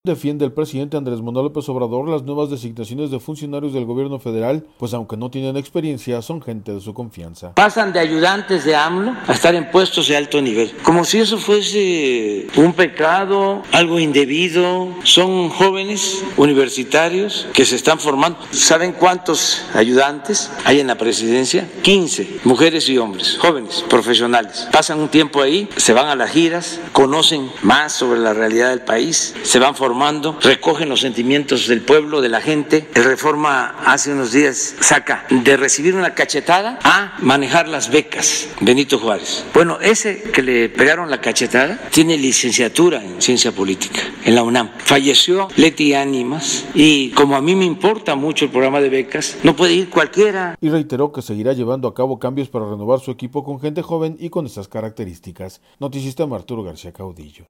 Defiende el presidente Andrés Manuel López Obrador las nuevas designaciones de funcionarios del gobierno federal, pues aunque no tienen experiencia, son gente de su confianza. Pasan de ayudantes de AMLO a estar en puestos de alto nivel, como si eso fuese un pecado, algo indebido. Son jóvenes universitarios que se están formando. ¿Saben cuántos ayudantes hay en la presidencia? 15, mujeres y hombres, jóvenes, profesionales. Pasan un tiempo ahí, se van a las giras, conocen más sobre la realidad del país, se van formando, recogen los sentimientos del pueblo, de la gente. El Reforma hace unos días saca de recibir una cachetada a manejar las becas Benito Juárez. Bueno, ese que le pegaron la cachetada tiene licenciatura en ciencia política en la UNAM. Falleció Leti Ánimas y como a mí me importa mucho el programa de becas, no puede ir cualquiera. Y reiteró que seguirá llevando a cabo cambios para renovar su equipo con gente joven y con esas características. Noticista Arturo García Caudillo.